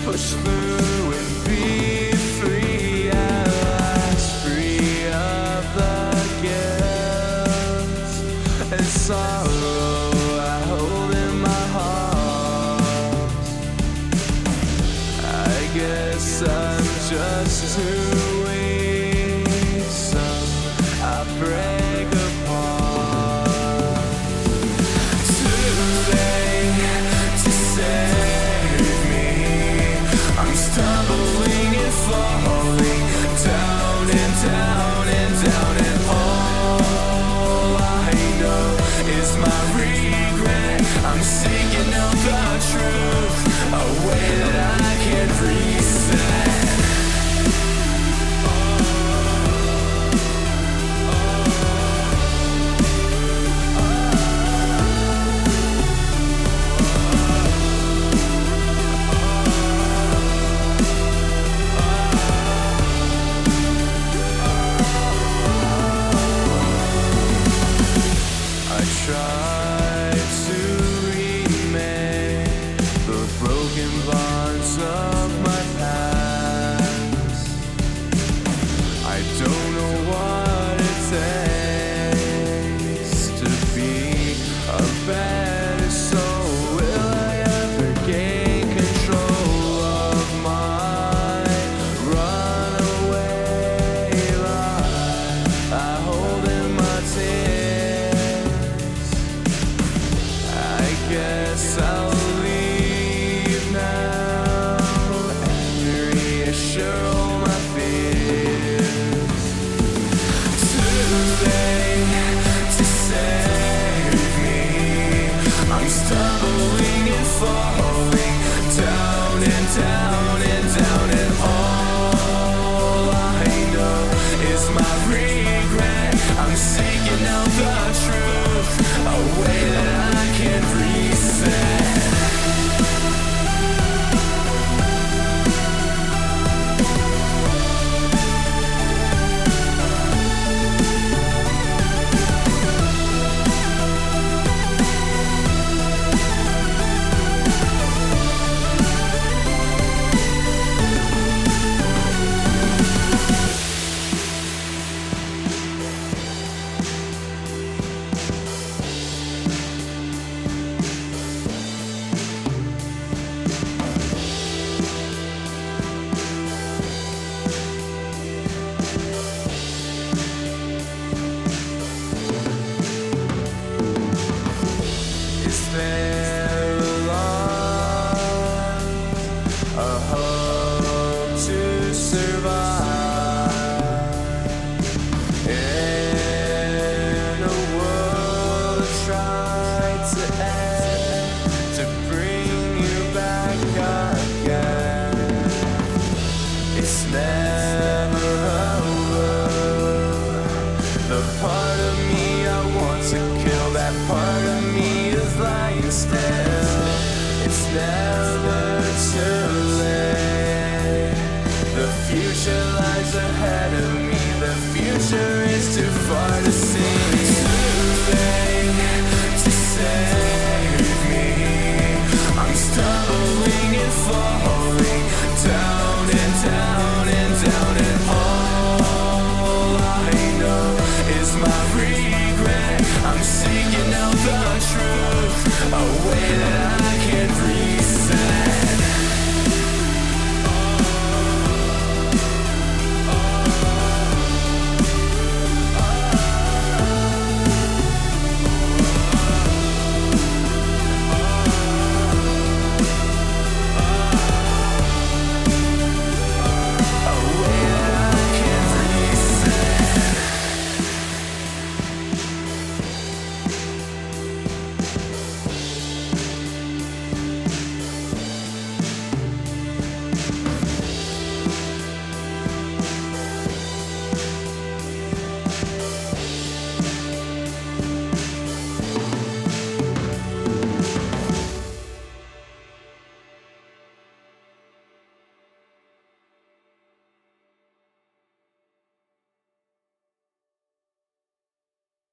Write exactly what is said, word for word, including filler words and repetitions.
push through and be free at last, free of the guilt and sorrow I hold in my heart. I guess I'm just too weak, so I break apart. Today, to save me, I'm stumbling and falling down and down and down, and all I know is my regret. I'm seeking out the truth, a way that I can reset. I tried to remake the broken bonds of my past. I don't know what it takes to be a better soul. Will I ever gain control of my runaway life? I hold in my tears. I guess I'll leave now and reassure all my fears. Today, to save me, I'm stumbling and falling down and down and down, and all I know is my regret. I'm seeking out the truth, a way that I can reset. Is there a lot, a hope to survive in a world that tried to end, to bring you back again? It's never over. The part of me I want to kill, that part of me is lying still. It's never